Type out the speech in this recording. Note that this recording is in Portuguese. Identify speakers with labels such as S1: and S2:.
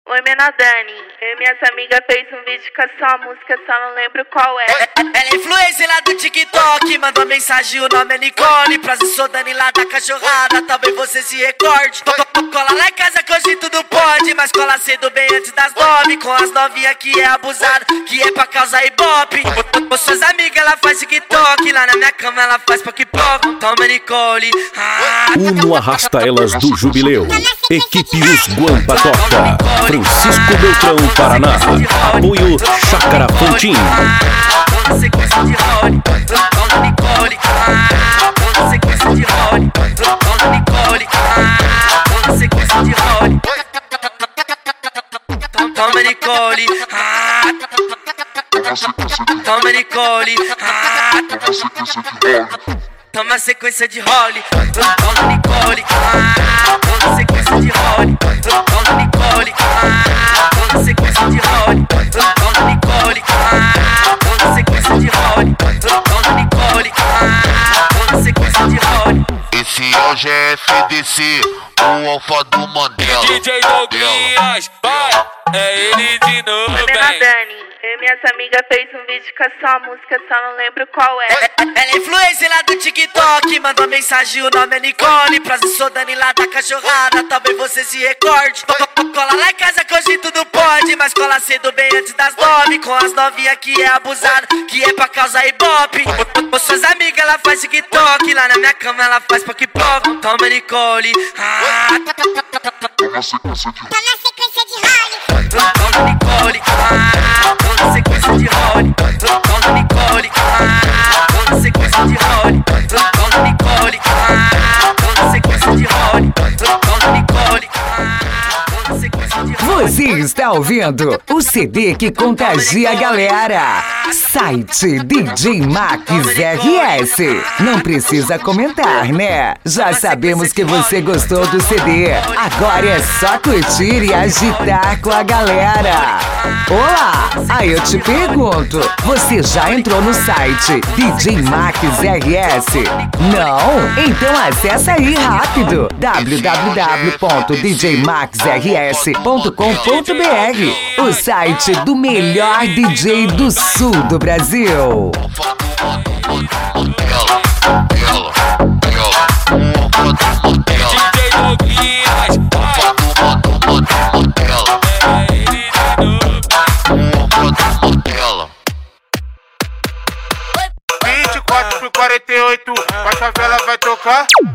S1: Oi, menina Dani. Eu e minhas amigas fez um vídeo com a sua música, só não lembro qual é.
S2: Ela é influencer lá do TikTok, mandou mensagem, o nome é Nicole. Prazer, sou Dani lá da cachorrada, talvez você se recorde. Cola lá em casa que hoje tudo pode, mas cola cedo bem antes das 9. Com as novinhas que é abusada, que é pra causar ibope. Com suas amigas ela faz TikTok, lá na minha cama ela faz poc-poc. Toma Nicole.
S3: Uno arrasta elas do jubileu. Equipe Os Guampa toca. Francisco Beltrão, Paraná. Apoio Chácara Fontim.
S2: Toma sequência de role. Toma Nicole. Toma sequência de role. Toma Nicole. Toma sequência de role. Toma Nicole. Toma Nicole. Toma sequência de role. Toma Nicole. Toma sequência de role. Toma Nicole. Toma sequência de role. Toma Nicole. Toma sequência de role. Toma Nicole. Toma sequência de role.
S4: Esse é o GFDC, o alfa do Mandela.
S5: DJ Douglas, vai, é ele de novo,
S1: Oi, menina Dani. Eu e minhas amigas fez um vídeo com a sua música, só não lembro qual é.
S2: Ela é influencer lá do TikTok, mandou mensagem, o nome é Nicole. Prazer, sou Dani lá da cachorrada, talvez você se recorde. Cola lá em casa que hoje tudo pode, mas cola cedo bem antes das 9. Com as novinhas que é abusada, que é pra causar ibope. Com suas amigas ela faz TikTok, lá na minha cama ela faz poc-poc. Toma Nicole.
S4: Toma sequência de
S2: Toma Nicole. Toma sequência de role. Toma Nicole. Toma sequência de role. Toma Nicole. Toma sequência de role. Toma Nicole. Toma sequência de role.
S6: Você está ouvindo o CD que contagia a galera. Site DJ Max RS. Não precisa comentar, né? Já sabemos que você gostou do CD. Agora é só curtir e agitar com a galera. Olá! Aí eu te pergunto, você já entrou no site DJ Max RS? Não? Então acessa aí rápido www.djmaxrs.com.br, o site do melhor DJ do sul do Brasil.
S5: DJ Douglas, vai, é ele de novo.
S4: 24 por 48, a favela vai tocar.